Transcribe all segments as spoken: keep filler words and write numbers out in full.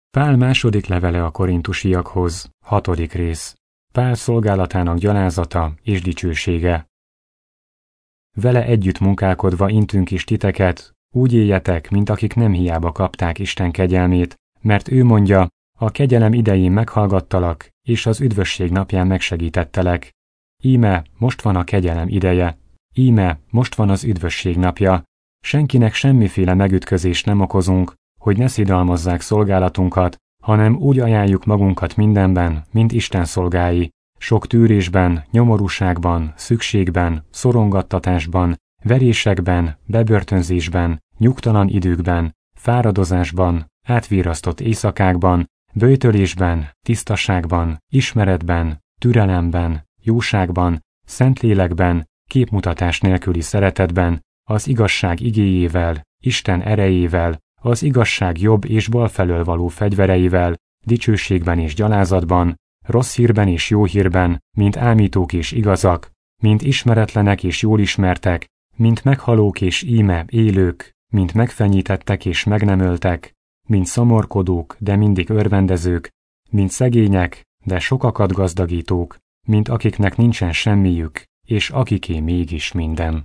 Pál második levele a korintusiakhoz, hatodik rész. Pál szolgálatának gyalázata és dicsősége. Vele együtt munkálkodva intünk is titeket, úgy éljetek, mint akik nem hiába kapták Isten kegyelmét, mert ő mondja, a kegyelem idején meghallgattalak, és az üdvösség napján megsegítettelek. Íme, most van a kegyelem ideje. Íme, most van az üdvösség napja. Senkinek semmiféle megütközést nem okozunk, hogy ne szidalmazzák szolgálatunkat, hanem úgy ajánljuk magunkat mindenben, mint Isten szolgái, sok tűrésben, nyomorúságban, szükségben, szorongattatásban, verésekben, bebörtönzésben, nyugtalan időkben, fáradozásban, átvírasztott éjszakákban, böjtölésben, tisztaságban, ismeretben, türelemben, jóságban, szentlélekben, képmutatás nélküli szeretetben, az igazság igéjével, Isten erejével, az igazság jobb és bal felől való fegyvereivel, dicsőségben és gyalázatban, rossz hírben és jó hírben, mint ámítók és igazak, mint ismeretlenek és jól ismertek, mint meghalók és íme élők, mint megfenyítettek és meg nem öltek, mint szomorkodók, de mindig örvendezők, mint szegények, de sokakat gazdagítók, mint akiknek nincsen semmiük, és akiké mégis minden.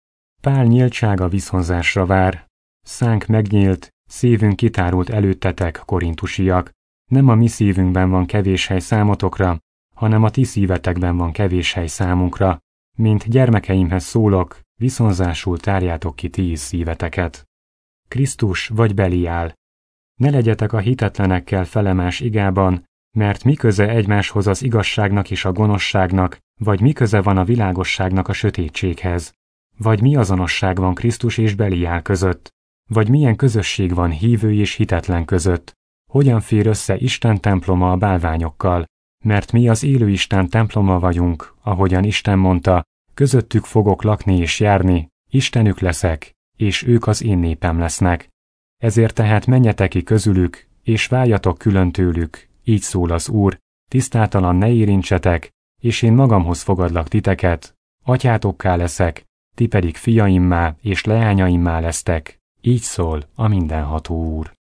Pál nyíltsága viszonzásra vár, szánk megnyílt, szívünk kitárult előttetek, korintusiak, nem a mi szívünkben van kevés hely számotokra, hanem a ti szívetekben van kevés hely számunkra, mint gyermekeimhez szólok, viszonzásul tárjátok ki ti is szíveteket. Krisztus vagy Beliál. Ne legyetek a hitetlenekkel felemás igában, mert mi köze egymáshoz az igazságnak és a gonoszságnak, vagy mi köze van a világosságnak a sötétséghez, vagy mi azonosság van Krisztus és Beliál között, vagy milyen közösség van hívő és hitetlen között, hogyan fér össze Isten temploma a bálványokkal, mert mi az élő Isten temploma vagyunk, ahogyan Isten mondta, közöttük fogok lakni és járni, Istenük leszek, és ők az én népem lesznek. Ezért tehát menjetek ki közülük, és váljatok külön tőlük, így szól az Úr, tisztátalan ne érintsetek, és én magamhoz fogadlak titeket, atyátokká leszek, ti pedig fiaimmá és leányaimmá lesztek, így szól a mindenható Úr.